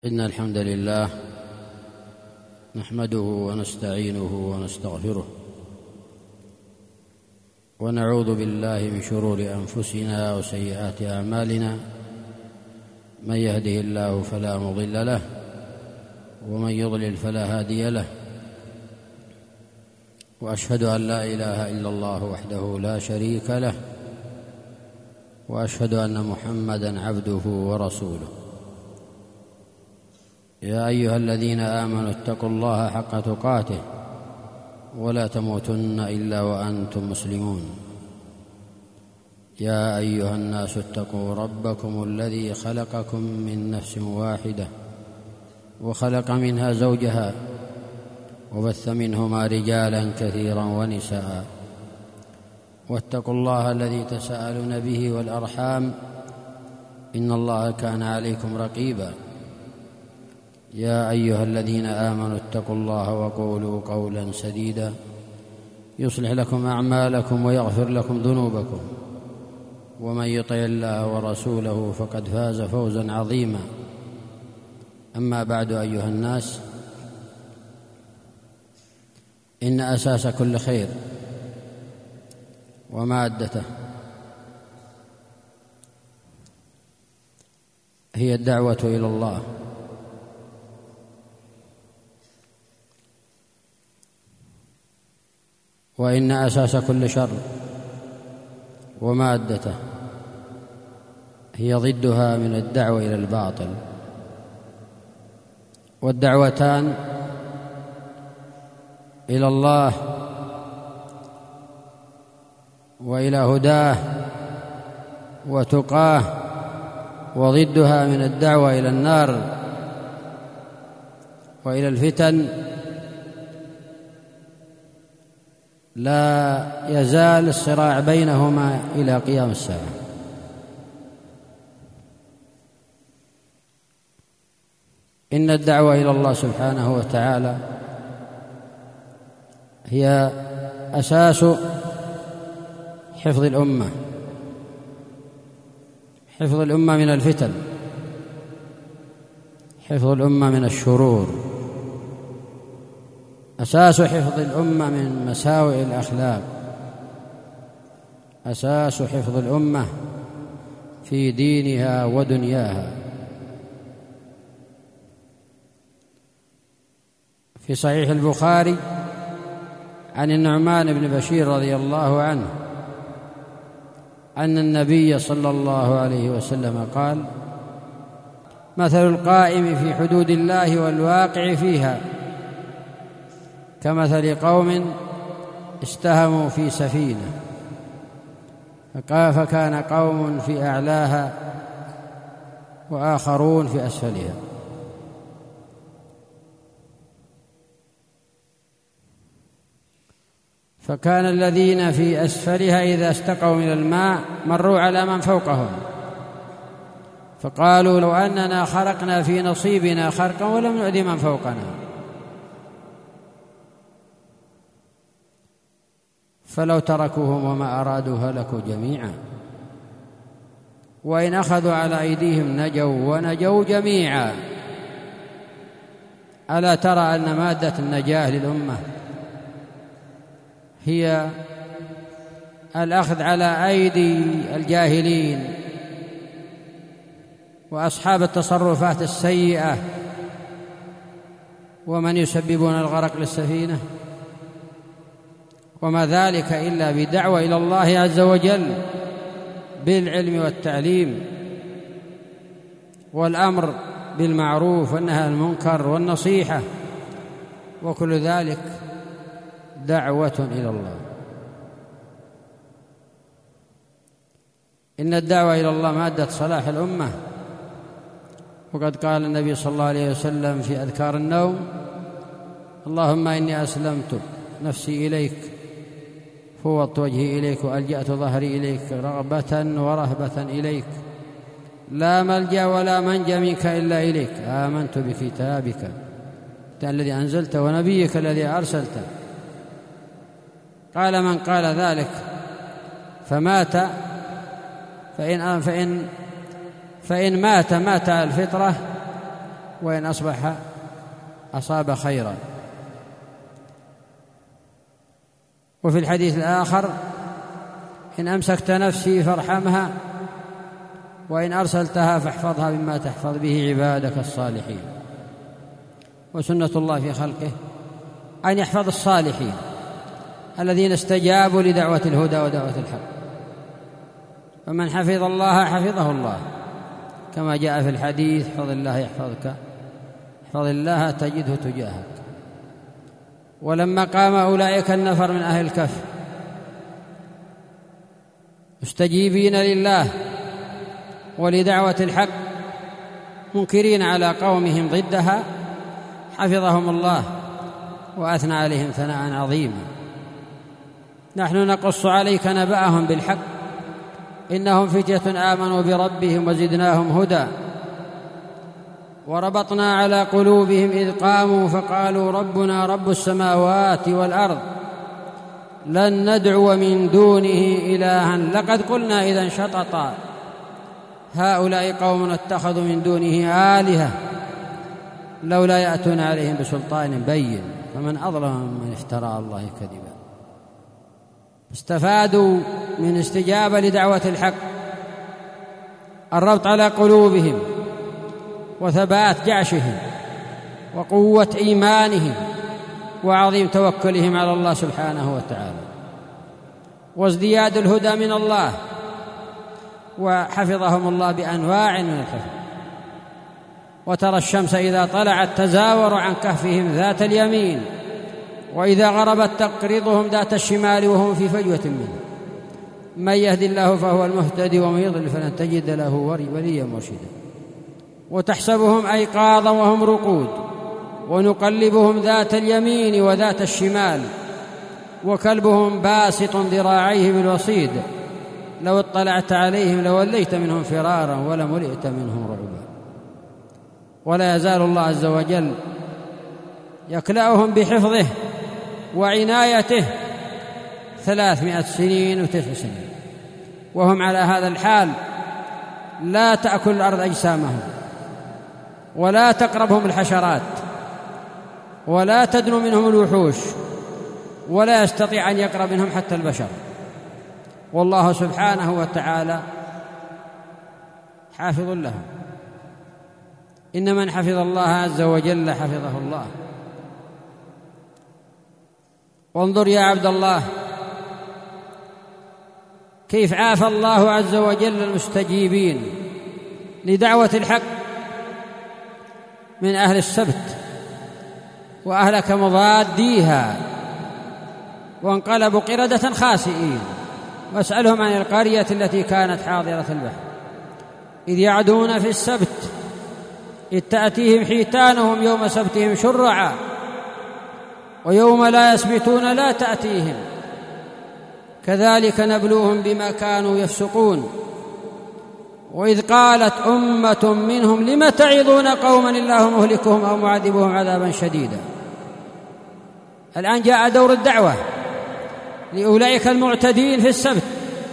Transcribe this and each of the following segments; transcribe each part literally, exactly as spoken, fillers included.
إن الحمد لله نحمده ونستعينه ونستغفره ونعوذ بالله من شرور أنفسنا وسيئات أعمالنا. من يهده الله فلا مضل له ومن يضلل فلا هادي له، وأشهد أن لا إله إلا الله وحده لا شريك له، وأشهد أن محمدًا عبده ورسوله. يا أيها الذين آمنوا اتقوا الله حق تقاته ولا تموتن إلا وأنتم مسلمون. يا أيها الناس اتقوا ربكم الذي خلقكم من نفس واحدة وخلق منها زوجها وبث منهما رجالا كثيرا ونساء، واتقوا الله الذي تساءلون به والأرحام إن الله كان عليكم رقيبا. يا أيها الذين آمنوا اتقوا الله وقولوا قولا سديدا يصلح لكم أعمالكم ويغفر لكم ذنوبكم، ومن يطع الله ورسوله فقد فاز فوزا عظيما. أما بعد، أيها الناس، إن أساس كل خير ومادته هي الدعوة إلى الله، وإن أساس كل شر ومادته هي ضدها من الدعوة إلى الباطل. والدعوتان إلى الله وإلى هداه وتقاه، وضدها من الدعوة إلى النار وإلى الفتن لا يزال الصراع بينهما إلى قيام الساعة. إن الدعوة إلى الله سبحانه وتعالى هي أساس حفظ الأمة، حفظ الأمة من الفتن، حفظ الأمة من الشرور، أساس حفظ الأمة من مساوئ الأخلاق، أساس حفظ الأمة في دينها ودنياها. في صحيح البخاري عن النعمان بن بشير رضي الله عنه أن النبي صلى الله عليه وسلم قال: مثل القائم في حدود الله والواقع فيها كمثل قوم استهموا في سفينة فكان قوم في أعلاها وآخرون في أسفلها، فكان الذين في أسفلها إذا استقوا من الماء مروا على من فوقهم فقالوا: لو أننا خرقنا في نصيبنا خرقا ولم نؤذ من فوقنا. فلو تركوهم وما أرادوا هلكوا جميعا، وإن أخذوا على أيديهم نجوا ونجوا جميعا. ألا ترى أن مادة النجاة للأمة هي الأخذ على أيدي الجاهلين وأصحاب التصرفات السيئة ومن يسببون الغرق للسفينة؟ وما ذلك إلا بدعوة إلى الله عز وجل بالعلم والتعليم والأمر بالمعروف والنهي عن المنكر والنصيحة، وكل ذلك دعوة إلى الله. إن الدعوة إلى الله مادة صلاح الأمة، وقد قال النبي صلى الله عليه وسلم في أذكار النوم: اللهم إني أسلمت نفسي إليك، فوضت وجهي إليك، وألجأت ظهري إليك، رغبة ورهبة إليك، لا ملجأ ولا منجا منك إلا إليك، آمنت بكتابك الذي أنزلت ونبيك الذي أرسلت. قال: من قال ذلك فمات فإن, فإن, فإن مات مات على الفطرة وإن أصبح أصاب خيرا. وفي الحديث الآخر: إن أمسكت نفسي فارحمها، وإن أرسلتها فاحفظها بما تحفظ به عبادك الصالحين. وسنة الله في خلقه أن يحفظ الصالحين الذين استجابوا لدعوة الهدى ودعوة الحق، فمن حفظ الله حفظه الله، كما جاء في الحديث: احفظ الله يحفظك، احفظ الله تجده تجاهك. ولما قام أولئك النفر من أهل الكهف مستجيبين لله ولدعوة الحق منكرين على قومهم ضدها، حفظهم الله وأثنى عليهم ثناء عظيما. نحن نقص عليك نبأهم بالحق، إنهم فتية آمنوا بربهم وزدناهم هدى، وربطنا على قلوبهم إذ قاموا فقالوا ربنا رب السماوات والأرض لن ندعو من دونه إلها لقد قلنا إذا شططا هؤلاء قوم اتخذوا من دونه آلهة لولا يأتون عليهم بسلطان بين فمن أظلم من افترى على الله كذبا. استفادوا من استجابة لدعوة الحق الربط على قلوبهم وثبات جعشهم وقوة إيمانهم وعظيم توكلهم على الله سبحانه وتعالى، وازدياد الهدى من الله، وحفظهم الله بأنواع من الحفظ. وترى الشمس إذا طلعت تزاور عن كهفهم ذات اليمين، وإذا غربت تقرضهم ذات الشمال وهم في فجوة منه. من يهدي الله فهو المهتدي ومن يضلل فلن تجد له وليا مرشدا. وتحسبهم أيقاظا وهم رقود، ونقلبهم ذات اليمين وذات الشمال، وكلبهم باسط ذراعيه بالوصيد لو اطلعت عليهم لوليت منهم فرارا ولملئت منهم رعبا. ولا يزال الله عز وجل يكلأهم بحفظه وعنايته ثلاثمائة سنين وتسع سنين وهم على هذا الحال. لا تأكل الأرض أجسامهم، ولا تقربهم الحشرات، ولا تدنو منهم الوحوش، ولا يستطيع أن يقرب منهم حتى البشر. والله سبحانه وتعالى حافظ لهم. إن من حفظ الله عز وجل حفظه الله. وانظر يا عبد الله كيف عافى الله عز وجل المستجيبين لدعوة الحق من أهل السبت، وأهلك مضاديها وانقلبوا قردة خاسئين. واسألهم عن القرية التي كانت حاضرة البحر إذ يعدون في السبت إذ تأتيهم حيتانهم يوم سبتهم شرعا ويوم لا يسبتون لا تأتيهم كذلك نبلوهم بما كانوا يفسقون. وإذ قالت أمة منهم لم تعظون قوما الله مهلكهم أو معذبهم عذابا شديدا. الآن جاء دور الدعوة لأولئك المعتدين في السبت.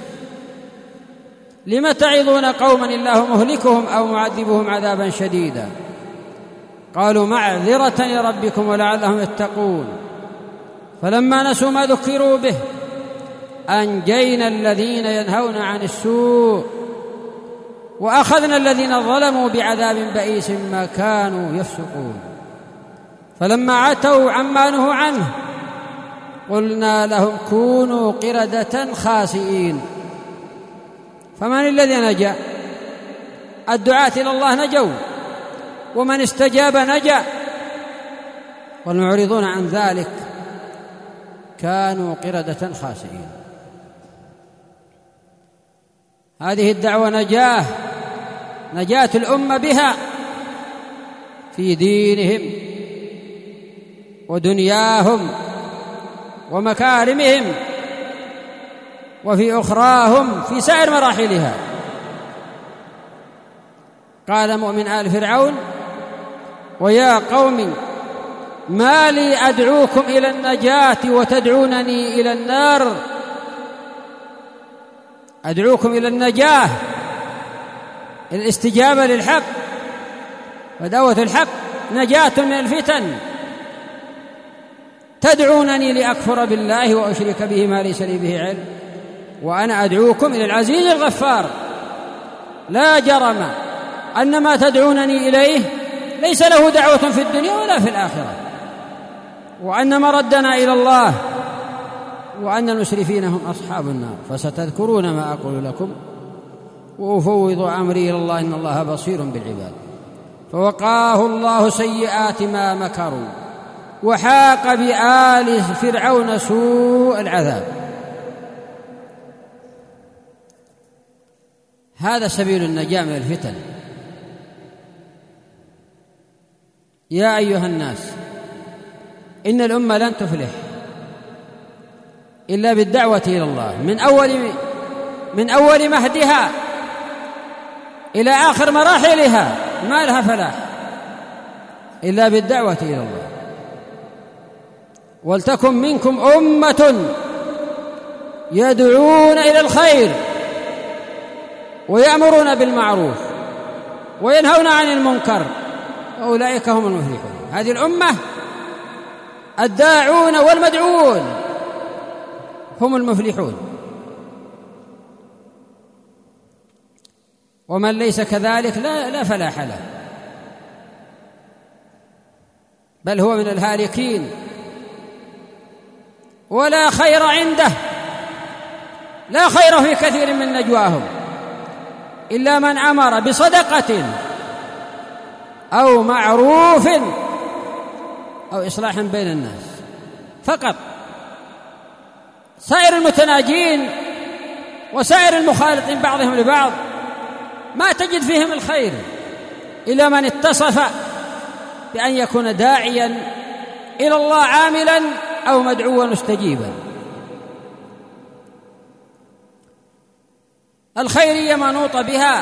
لم تعظون قوما الله مهلكهم أو معذبهم عذابا شديدا. قالوا معذرة لربكم ولعلهم يتقون. فلما نسوا ما ذكروا به أنجينا الذين ينهون عن السوء وأخذنا الذين ظلموا بعذاب بئيس ما كانوا يفسقون. فلما عتوا عما نهوا عنه قلنا لهم كونوا قردة خاسئين. فمن الذي نجا؟ الدعاة إلى الله نجوا، ومن استجاب نجا، والمعرضون عن ذلك كانوا قردة خاسئين. هذه الدعوة نجاة نجاة الأمة بها في دينهم ودنياهم ومكارمهم وفي أخراهم في سائر مراحلها. قال مؤمن آل فرعون ويا قوم ما لي أدعوكم إلى النجاة وتدعونني إلى النار. أدعوكم إلى النجاة، الاستجابة للحق ودعوة الحق، نجاة من الفتن تدعونني لأكفر بالله وأشرك به ما ليس لي به علم وأنا أدعوكم إلى العزيز الغفار. لا جرم أن ما تدعونني إليه ليس له دعوة في الدنيا ولا في الآخرة، وأن مردنا إلى الله، وأن المسرفين هم أصحاب النار. فستذكرون ما أقول لكم وأفوض أمري إلى الله إن الله بصير بالعباد. فوقاه الله سيئات ما مكروا وحاق بآل فرعون سوء العذاب. هذا سبيل النجاة من الفتن. يا أيها الناس، إن الأمة لن تفلح إلا بالدعوة إلى الله من أول من أول مهدها إلى آخر مراحلها، ما لها فلاح إلا بالدعوة إلى الله. ولتكن منكم أمة يدعون إلى الخير ويأمرون بالمعروف وينهون عن المنكر وأولئك هم المفلحون. هذه الأمة الداعون والمدعون هم المفلحون، ومن ليس كذلك لا, لا فلاح له، بل هو من الهالكين ولا خير عنده. لا خير في كثير من نجواهم إلا من أمر بصدقة أو معروف أو إصلاح بين الناس فقط. سائر المتناجين وسائر المخالطين بعضهم لبعض ما تجد فيهم الخير إلا من اتصف بأن يكون داعيا إلى الله عاملا أو مدعوا مستجيبا. الخيرية منوط بها.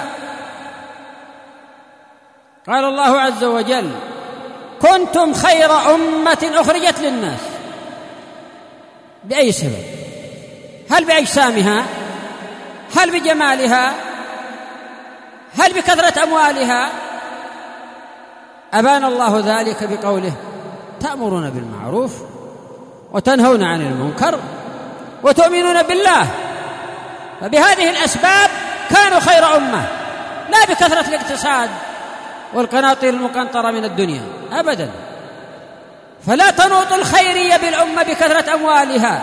قال الله عز وجل: كنتم خير أمة أخرجت للناس. بأي سبب؟ هل بأجسامها؟ هل بجمالها؟ هل بكثرة أموالها؟ أبان الله ذلك بقوله: تأمرون بالمعروف وتنهون عن المنكر وتؤمنون بالله. فبهذه الأسباب كانوا خير أمة، لا بكثرة الاقتصاد والقناطير المقنطرة من الدنيا أبدا. فلا تنوط الخيرية بالأمة بكثرة أموالها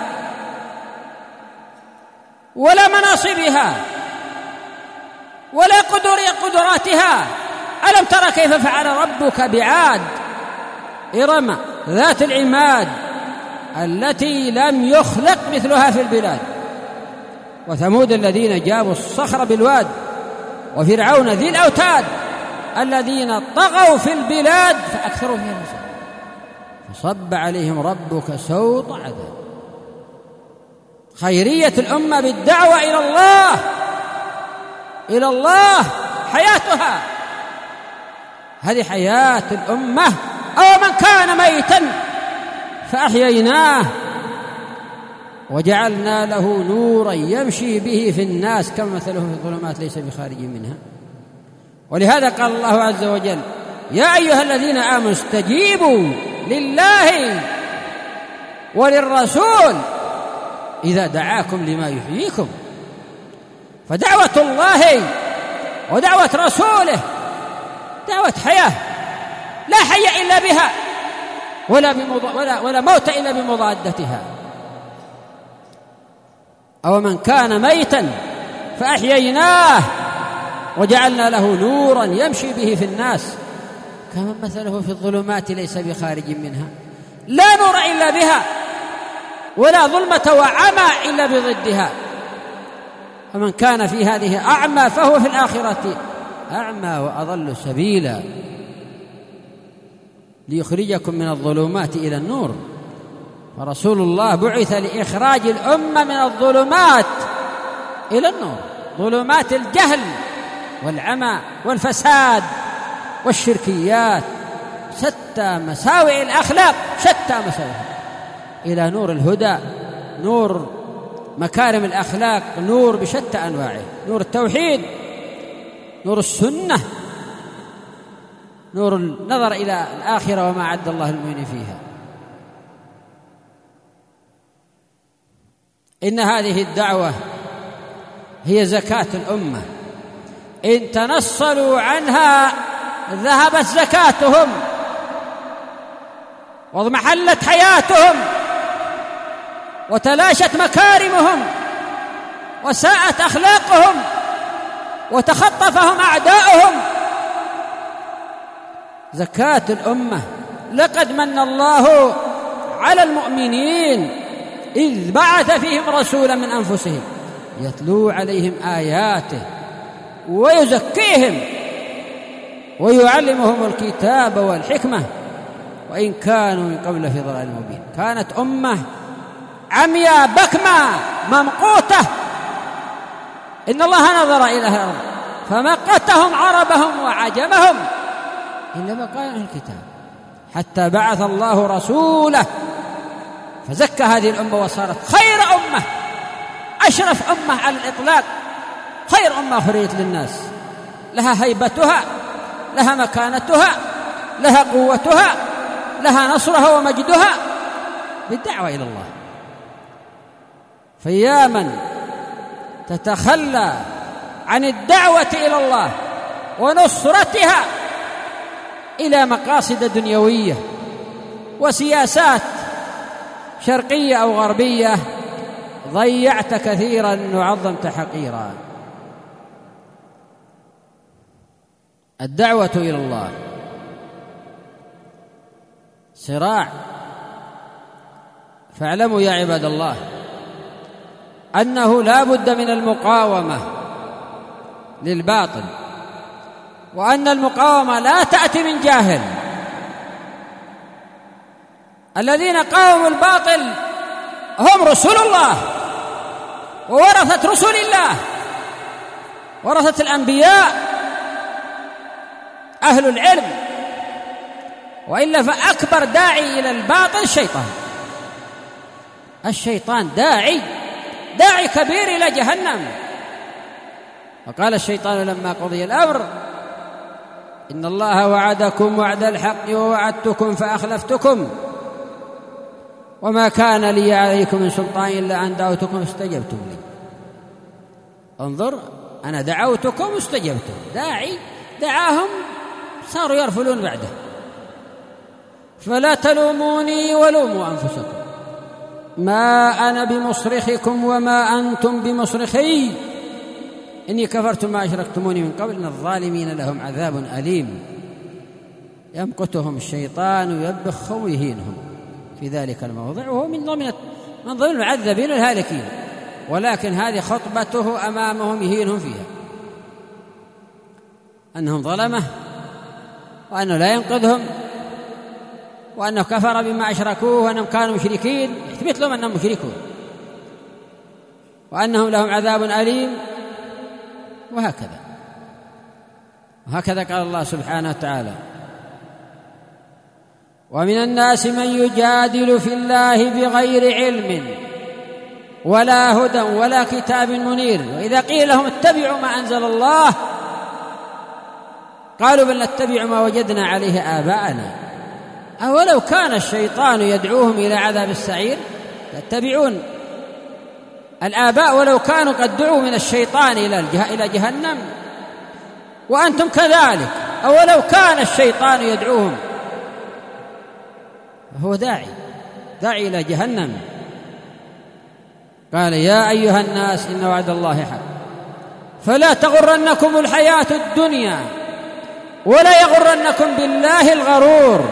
ولا مناصبها ولا قدر قدراتها. ألم ترى كيف فعل ربك بعاد إرم ذات العماد التي لم يخلق مثلها في البلاد، وثمود الذين جابوا الصخر بالواد، وفرعون ذي الأوتاد الذين طغوا في البلاد فأكثروا فيها الفساد فصب عليهم ربك سوط عذاب. خيرية الأمة بالدعوة إلى الله، إلى الله حياتها. هذه حياة الأمة. أو من كان ميتا فأحييناه وجعلنا له نورا يمشي به في الناس كما مثله في الظلمات ليس بخارج منها. ولهذا قال الله عز وجل: يا أيها الذين آمنوا استجيبوا لله وللرسول إذا دعاكم لما يحييكم. فدعوة الله ودعوة رسوله دعوة حياة، لا حي إلا بها ولا, بمض... ولا, ولا موت إلا بمضادتها. أو من كان ميتا فأحييناه وجعلنا له نورا يمشي به في الناس كما مثله في الظلمات ليس بخارج منها. لا نور إلا بها ولا ظلمة وعمى إلا بضدها. فمن كان في هذه أعمى فهو في الآخرة أعمى وأضل سبيلا. ليخرجكم من الظلمات إلى النور. فرسول الله بعث لإخراج الأمة من الظلمات إلى النور، ظلمات الجهل والعمى والفساد والشركيات، شتى مساوئ الأخلاق، شتى مساوئها، إلى نور الهدى، نور مكارم الأخلاق، نور بشتى أنواعه، نور التوحيد، نور السنة، نور النظر إلى الآخرة وما أعد الله المؤمنين فيها. إن هذه الدعوة هي زكاة الأمة، إن تنصلوا عنها ذهبت زكاتهم واضمحلت حياتهم وتلاشت مكارمهم وساءت أخلاقهم وتخطفهم أعداؤهم. زكاة الأمة. لقد من الله على المؤمنين إذ بعث فيهم رسولا من أنفسهم يتلو عليهم آياته ويزكيهم ويعلمهم الكتاب والحكمة وإن كانوا من قبل في ضلال مبين. كانت أمة عمياء بكمة ممقوتة، إن الله نظر إلى الأرض فمقتهم عربهم وعجمهم إلا بقايا الكتاب حتى بعث الله رسوله فزكى هذه الأمة وصارت خير أمة، أشرف أمة على الإطلاق، خير أمة أخرجت للناس، لها هيبتها، لها مكانتها، لها قوتها، لها نصرها ومجدها بالدعوة إلى الله. فيا من تتخلى عن الدعوة إلى الله ونصرتها إلى مقاصد دنيوية وسياسات شرقية أو غربية ضيعت كثيرا وعظمت حقيرا. الدعوة إلى الله صراع، فاعلموا يا عباد الله أنه لا بد من المقاومة للباطل، وأن المقاومة لا تأتي من جاهل. الذين قاوموا الباطل هم رسول الله وورثة رسل الله، ورثة الأنبياء، أهل العلم، وإلا فأكبر داعي إلى الباطل الشيطان. الشيطان داعي داعي كبير إلى جهنم. وقال الشيطان لما قضي الأمر إن الله وعدكم وعد الحق ووعدتكم فأخلفتكم وما كان لي عليكم من سلطان إلا أن دعوتكم استجبتم لي. انظر، أنا دعوتكم استجبتم. داعي دعاهم صاروا يرفلون بعده. فلا تلوموني ولوموا أنفسكم ما أنا بمصرخكم وما أنتم بمصرخي إني كفرت ما أشركتموني من قبل إن الظالمين لهم عذاب أليم. يمقتهم الشيطان ويبخهم ويهينهم في ذلك الموضع، وهو من ضمن من ضمن المعذبين الهالكين، ولكن هذه خطبته أمامهم يهينهم فيها أنهم ظلمه وأنه لا ينقذهم وأنه كفر بما أشركوه وأنهم كانوا مشركين، يثبت لهم أنهم مشركون وأنهم لهم عذاب أليم، وهكذا وهكذا قال الله سبحانه وتعالى ومن الناس من يجادل في الله بغير علم ولا هدى ولا كتاب منير وإذا قيل لهم اتبعوا ما أنزل الله قالوا بل نتبع ما وجدنا عليه آباءنا أولو كان الشيطان يدعوهم إلى عذاب السعير يتبعون الآباء ولو كانوا قد دعوا من الشيطان إلى جهنم وأنتم كذلك أولو كان الشيطان يدعوهم. هو داعي داعي إلى جهنم. قال يا أيها الناس إن وعد الله حق فلا تغرنكم الحياة الدنيا ولا يغرنكم بالله الغرور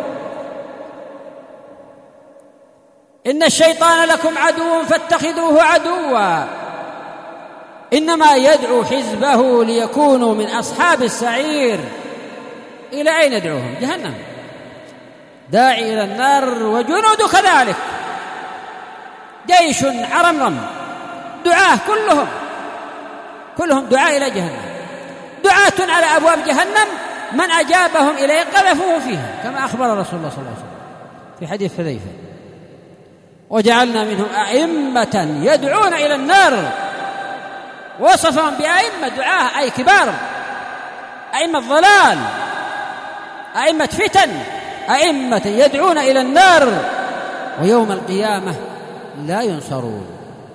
إن الشيطان لكم عدو فاتخذوه عدوا إنما يدعو حزبه ليكونوا من أصحاب السعير. إلى أين يدعوهم؟ جهنم. داعي إلى النار وجنود كذلك جيش عرمرم دعاة كلهم كلهم دعاة إلى جهنم، دعاة على أبواب جهنم من أجابهم إليه قذفوه فيها كما أخبر رسول الله صلى الله عليه وسلم في حديث حذيفة وجعلنا منهم أئمة يدعون إلى النار. وصفهم بأئمة دعاة أي كبار أئمة الضلال أئمة فتن، أئمة يدعون إلى النار، ويوم القيامة لا ينصرون.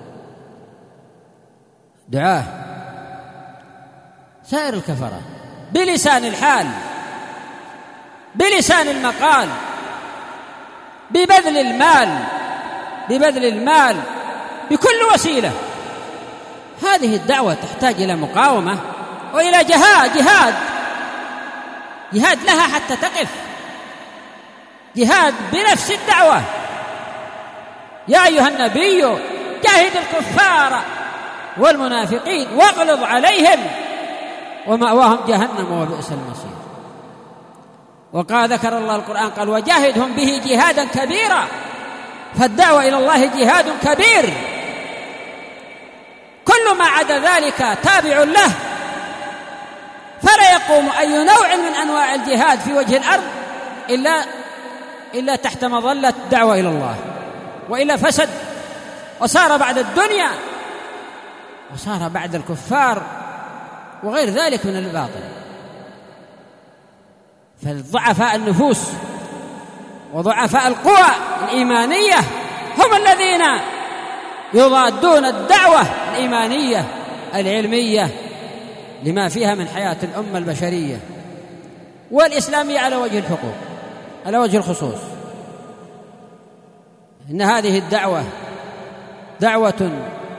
دعاه سائر الكفرة بلسان الحال، بلسان المقال، ببذل المال، ببذل المال بكل وسيلة. هذه الدعوة تحتاج إلى مقاومة وإلى جهاد جهاد جهاد لها حتى تقف، جهاد بنفس الدعوة. يا أيها النبي جاهد الكفار والمنافقين واغلظ عليهم ومأواهم جهنم وبئس المصير. وقال ذكر الله القرآن قال وجاهدهم به جهادا كبيرا، فالدعوة إلى الله جهاد كبير، كل ما عدا ذلك تابع له، فلا يقوم أي نوع من أنواع الجهاد في وجه الأرض إلا إلا تحت مظلة الدعوة إلى الله، وإلا فسد وصار بعد الدنيا وصار بعد الكفار وغير ذلك من الباطل. فالضعفاء النفوس وضعفاء القوى الإيمانية هم الذين يضادون الدعوة الإيمانية العلمية لما فيها من حياة الأمة البشرية والإسلامية على وجه الحقوق، على وجه الخصوص. إن هذه الدعوة دعوة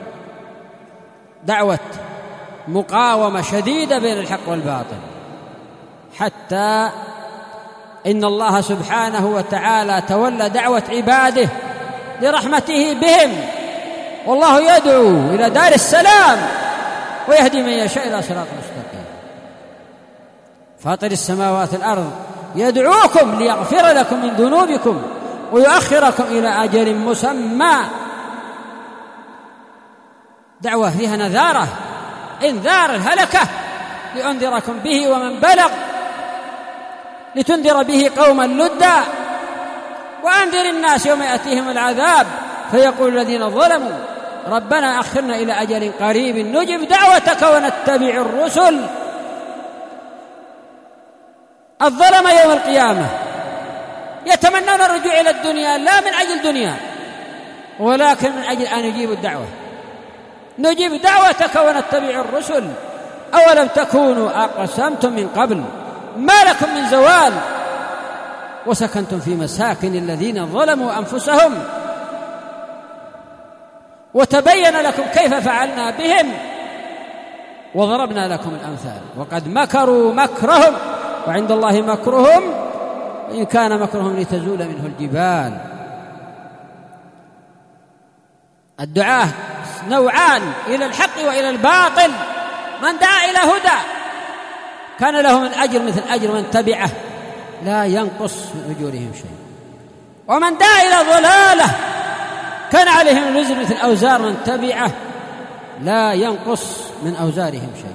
دعوة مقاومة شديدة بين الحق والباطل، حتى إن الله سبحانه وتعالى تولى دعوة عباده لرحمته بهم، والله يدعو إلى دار السلام ويهدي من يشاء إلى صراط مستقيم. فاطر السماوات والأرض يدعوكم ليغفر لكم من ذنوبكم ويؤخركم إلى أجل مسمى. دعوة فيها نذارة، انذار الهلكة لأنذركم به ومن بلغ، لتنذر به قوما لدا، وأنذر الناس يوم يأتيهم العذاب فيقول الذين ظلموا ربنا أخرنا إلى أجل قريب نجب دعوتك ونتبع الرسل. الظلم يوم القيامة يتمنون الرجوع إلى الدنيا، لا من أجل دنيا ولكن من أجل أن يجيبوا الدعوة. نجيب دعوتك ونتبع الرسل أولم تكونوا أقسمتم من قبل ما لكم من زوال وسكنتم في مساكن الذين ظلموا أنفسهم وتبين لكم كيف فعلنا بهم وضربنا لكم الأمثال وقد مكروا مكرهم وعند الله مكرهم إن كان مكرهم لتزول منه الجبال. الدعاة نوعان إلى الحق وإلى الباطل. من دعا إلى هدى كان له من أجر مثل أجر من تبعه لا ينقص من أجورهم شيء، ومن دعا إلى ضلالة كان عليهم الوزر مثل أوزار من تبعه لا ينقص من أوزارهم شيء.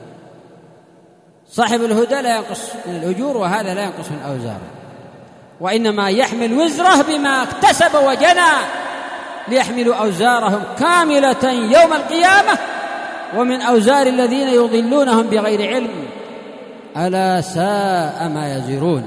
صاحب الهدى لا ينقص من الأجور وهذا لا ينقص من أوزاره، وإنما يحمل وزره بما اكتسب وجنى ليحملوا أوزارهم كاملة يوم القيامة ومن أوزار الذين يضلونهم بغير علم ألا ساء ما يزرون.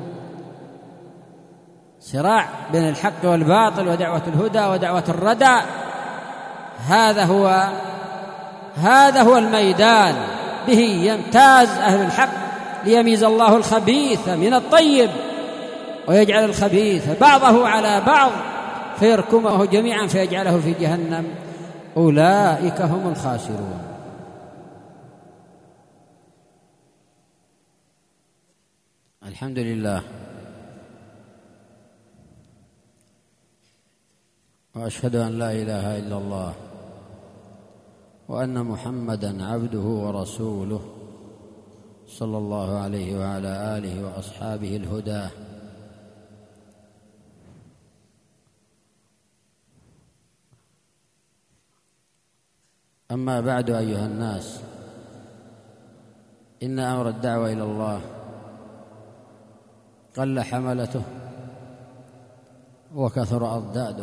صراع بين الحق والباطل ودعوة الهدى ودعوة الردى، هذا هو هذا هو الميدان، به يمتاز أهل الحق ليميز الله الخبيث من الطيب ويجعل الخبيث بعضه على بعض فيركمه جميعا فيجعله في جهنم، أولئك هم الخاسرون. الحمد لله، وأشهد أن لا إله إلا الله وأن محمدًا عبده ورسوله صلى الله عليه وعلى آله وأصحابه الهدى. أما بعد أيها الناس، إن أمر الدعوة إلى الله قل حملته وكثر أضداده.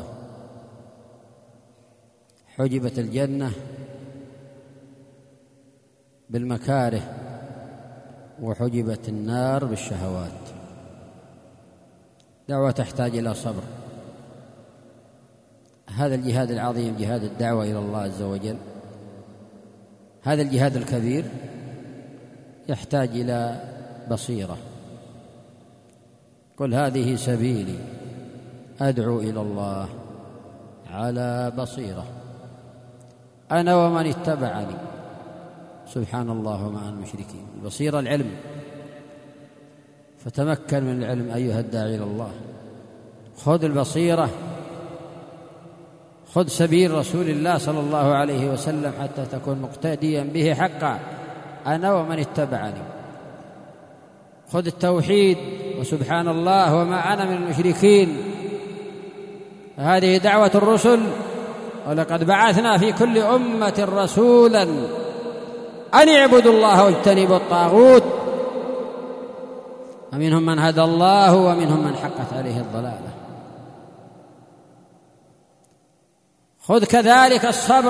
حجبت الجنة بالمكاره وحجبت النار بالشهوات. دعوة تحتاج إلى صبر. هذا الجهاد العظيم، جهاد الدعوة إلى الله عز وجل، هذا الجهاد الكبير يحتاج إلى بصيرة. قل هذه سبيلي أدعو إلى الله على بصيرة أنا ومن اتبعني سبحان الله ومع المشركين. البصيرة العلم، فتمكن من العلم أيها الداعي إلى الله. خذ البصيرة، خذ سبيل رسول الله صلى الله عليه وسلم حتى تكون مقتديا به حقا أنا ومن اتبعني. خذ التوحيد وسبحان الله وما أنا من المشركين. هذه دعوة الرسل، ولقد بعثنا في كل أمة رسولا أن اعبدوا الله واجتنبوا الطاغوت، ومنهم من هدى الله ومنهم من حقت عليه الضلالة. خذ كذلك الصبر.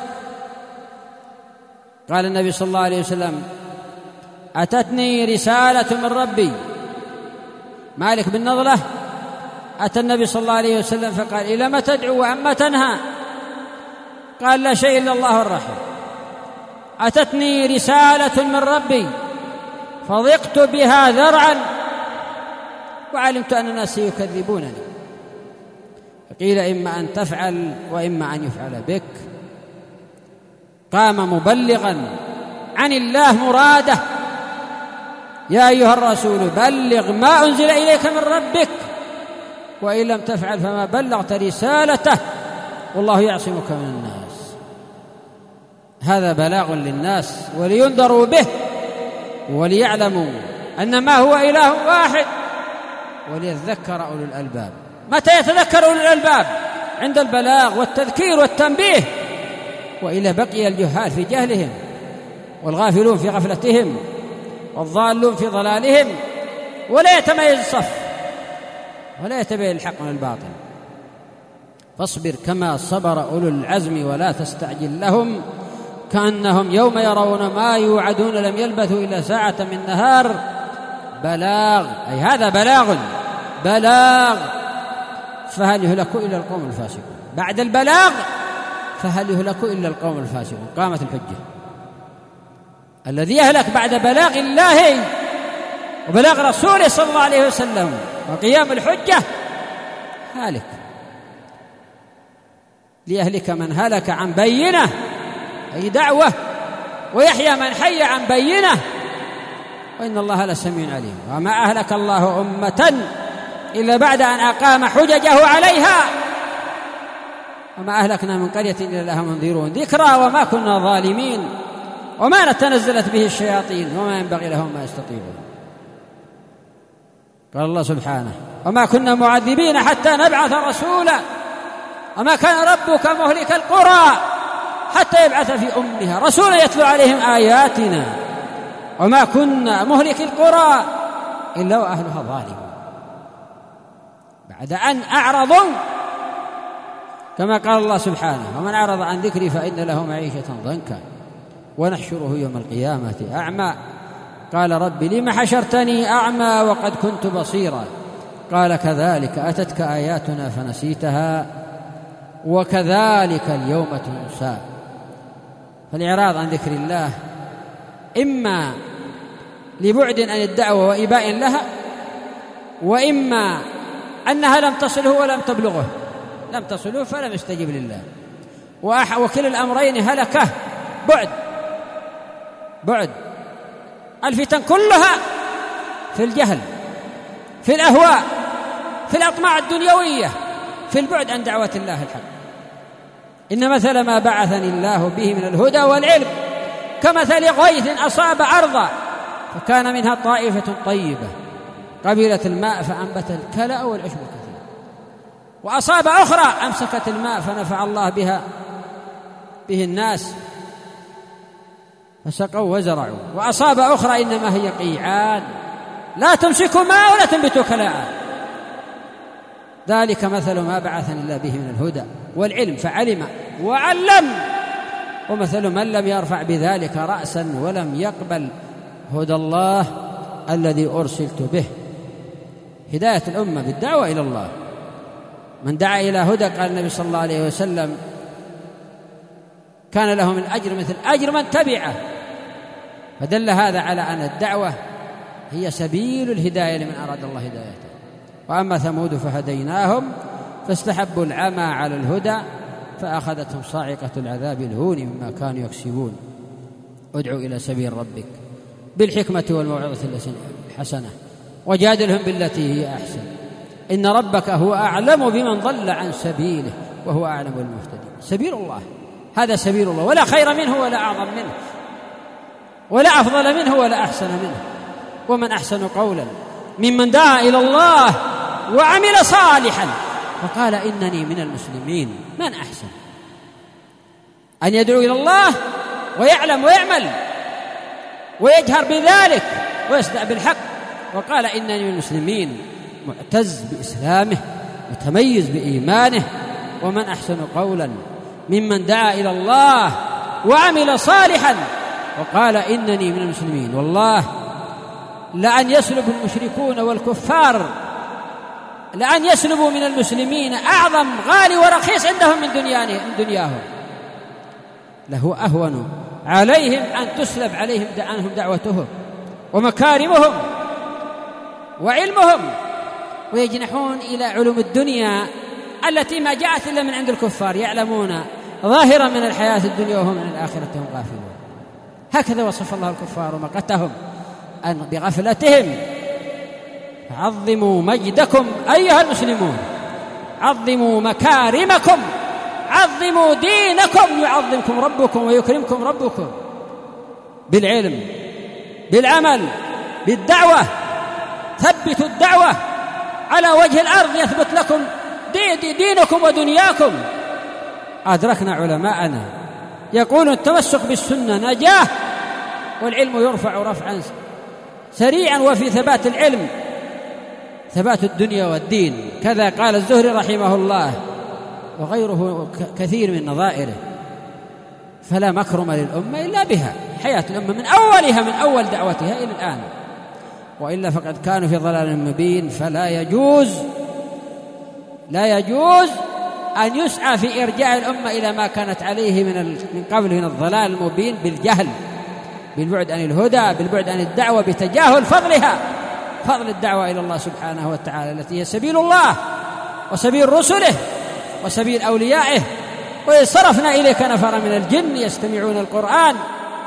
قال النبي صلى الله عليه وسلم: أتتني رسالة من ربي. مالك بن نضلة أتى النبي صلى الله عليه وسلم فقال: إلى ما تدعو وعما تنهى؟ قال: لا شيء إلا الله والرحمة. أتتني رسالة من ربي فضقت بها ذرعا وعلمت أن الناس سيكذبونني. فقيل: إما أن تفعل وإما أن يفعل بك. قام مبلغا عن الله مراده: يا أيها الرسول بلغ ما أنزل إليك من ربك وإن لم تفعل فما بلغت رسالته والله يعصمك من الناس. هذا بلاغ للناس ولينذروا به وليعلموا أن ما هو إله واحد وليذكر أولو الألباب. متى يتذكر أولو الألباب؟ عند البلاغ والتذكير والتنبيه، وإلا بقي الجهال في جهلهم والغافلون في غفلتهم والضالون في ضلالهم، ولا يتميز الصف ولا يتبين الحق من الباطل. فاصبر كما صبر أولو العزم ولا تستعجل لهم كأنهم يوم يرون ما يوعدون لم يلبثوا إلا ساعة من نهار بلاغ. أي هذا بلاغ بلاغ فهل يهلك إلا القوم الفاسقون. بعد البلاغ فهل يهلك إلا القوم الفاسقون. قامت الحجة. الذي يهلك بعد بلاغ الله وبلاغ رسوله صلى الله عليه وسلم وقيام الحجة هالك. ليهلك من هلك عن بينة أي دعوة، ويحيى من حي عن بينة، وإن الله لسميع عليم. وما أهلك الله أمة إلا بعد أن أقام حججه عليها وما أهلكنا من قرية إلا لها منذرون ذكرى وما كنا ظالمين وما نتنزلت به الشياطين وما ينبغي لهم ما يستطيعون. قال الله سبحانه: وما كنا معذبين حتى نبعث رسولا وما كان ربك مهلك القرى حتى يبعث في أمها رسولا يتلو عليهم آياتنا وما كنا مهلك القرى إلا وأهلها ظالمون. بعد أن أعرضوا كما قال الله سبحانه: ومن أعرض عن ذكري فإن له معيشة ضنكا ونحشره يوم القيامة أعمى. قال: رب لم حشرتني أعمى وقد كنت بصيرا. قال: كذلك أتتك آياتنا فنسيتها وكذلك اليوم تنسى. فالإعراض عن ذكر الله إما لبعد عن الدعوة وإباء لها، وإما أنها لم تصله ولم تبلغه، لم تصله فلم يستجب لله. وكل الأمرين هلكه بعد بعد. الفتن كلها في الجهل، في الأهواء، في الأطماع الدنيوية، في البعد عن دعوة الله الحق. إن مثل ما بعثني الله به من الهدى والعلم كمثل غيث أصاب أرضا فكان منها طائفة طيبة قبلت الماء فأنبت الكلأ والعشب الكثير، وأصاب أخرى أمسكت الماء فنفع الله بها به الناس فسقوا وزرعوا، وأصاب أخرى إنما هي قيعان لا تمسك ماء ولا تنبت كلاء. ذلك مثل ما بعثني الله به من الهدى والعلم فعلم وعلم، ومثل من لم يرفع بذلك رأسا ولم يقبل هدى الله الذي أرسلت به. هداية الأمة بالدعوة إلى الله. من دعا إلى هدى قال النبي صلى الله عليه وسلم كان له من أجر مثل أجر من تبعه. فدل هذا على أن الدعوة هي سبيل الهداية لمن أراد الله هدايته. وأما ثمود فهديناهم فاستحبوا العمى على الهدى فأخذتهم صاعقة العذاب الهون مما كانوا يكسبون. ادعوا إلى سبيل ربك بالحكمة والموعظة الحسنة وجادلهم بالتي هي أحسن إن ربك هو أعلم بمن ضل عن سبيله وهو أعلم بالمهتدين. سبيل الله هذا سبيل الله، ولا خير منه ولا أعظم منه ولا أفضل منه ولا أحسن منه. ومن أحسن قولا ممن دعا إلى الله وعمل صالحا وقال إنني من المسلمين. من أحسن أن يدعو إلى الله ويعلم ويعمل ويجهر بذلك ويصدع بالحق وقال إنني من المسلمين، معتز بإسلامه متميز بإيمانه. ومن أحسن قولا ممن دعا إلى الله وعمل صالحا وقال إنني من المسلمين. والله لأن يسلب المشركون والكفار لأن يسلبوا من المسلمين أعظم غالي ورخيص عندهم من دنياهم له أهون عليهم أن تسلب عليهم عنهم دعوتهم ومكارمهم وعلمهم ويجنحون إلى علوم الدنيا التي ما جاءت إلا من عند الكفار، يعلمون ظاهرا من الحياة الدنيا وهم من الآخرة هم غافلون. هكذا وصف الله الكفار ومقتهم أن بغفلتهم. عظموا مجدكم أيها المسلمون، عظموا مكارمكم، عظموا دينكم يعظمكم ربكم ويكرمكم ربكم بالعلم بالعمل بالدعوة. ثبتوا الدعوة على وجه الأرض يثبت لكم دي دينكم ودنياكم. أدركنا علماءنا يقولون التمسك بالسنة نجاة والعلم يرفع رفعا سريعا وفي ثبات العلم ثبات الدنيا والدين. كذا قال الزهري رحمه الله وغيره كثير من نظائره. فلا مكرم للأمة إلا بها، حياة الأمة من أولها من أول دعوتها إلى الآن، وإلا فقد كانوا في ضلال مبين. فلا يجوز لا يجوز أن يسعى في إرجاع الأمة إلى ما كانت عليه من من قبل من الضلال المبين بالجهل، بالبعد عن الهدى، بالبعد عن الدعوة، بتجاهل فضلها، فضل الدعوة إلى الله سبحانه وتعالى التي هي سبيل الله وسبيل رسله وسبيل أوليائه. وإذ صرفنا إليك نفر من الجن يستمعون القرآن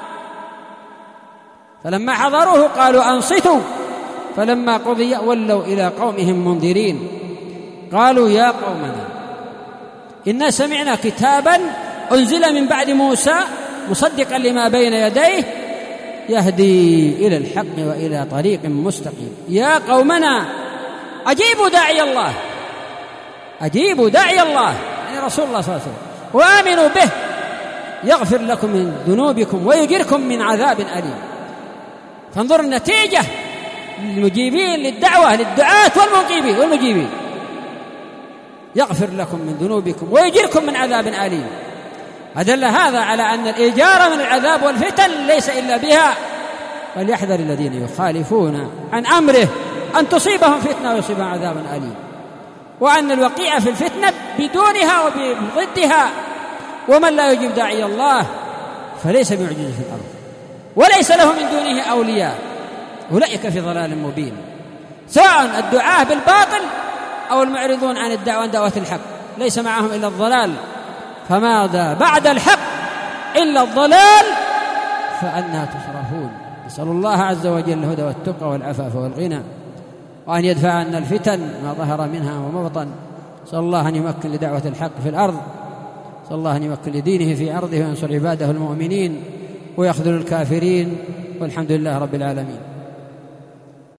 فلما حضروه قالوا أنصتوا فلما قضي ولوا إلى قومهم منذرين قالوا يا قومنا إنا سمعنا كتابا أنزل من بعد موسى مصدقا لما بين يديه يهدي إلى الحق وإلى طريق مستقيم. يا قومنا أجيبوا داعي الله، أجيبوا داعي الله يعني رسول الله صلى الله عليه وسلم وآمنوا به يغفر لكم من ذنوبكم ويجركم من عذاب أليم. فانظر النتيجة للمجيبين للدعوة للدعاة والمجيبين والمجيبين يغفر لكم من ذنوبكم ويجركم من عذاب أليم. أدل هذا على أن الإجارة من العذاب والفتن ليس إلا بها. فليحذر الذين يخالفون عن أمره أن تصيبهم فتنة ويصيبهم عذاب أليم، وأن الوقيع في الفتنة بدونها وبضدها. ومن لا يجيب داعي الله فليس بمعجز في الأرض وليس له من دونه أولياء، أولئك في ضلال مبين. سواء الدعاة بالباطل أو المعرضون عن الدعوة عن دعوة الحق ليس معهم إلا الضلال. فماذا بعد الحق إلا الضلال فأنى تصرفون. نسأل الله عز وجل الهدى والتقى والعفاف والغنى، وأن يدفع عنا الفتن ما ظهر منها وما بطن. نسأل الله أن يمكن لدعوة الحق في الأرض، نسأل الله أن يمكن لدينه في أرضه وينصر عباده المؤمنين ويخذل الكافرين، والحمد لله رب العالمين.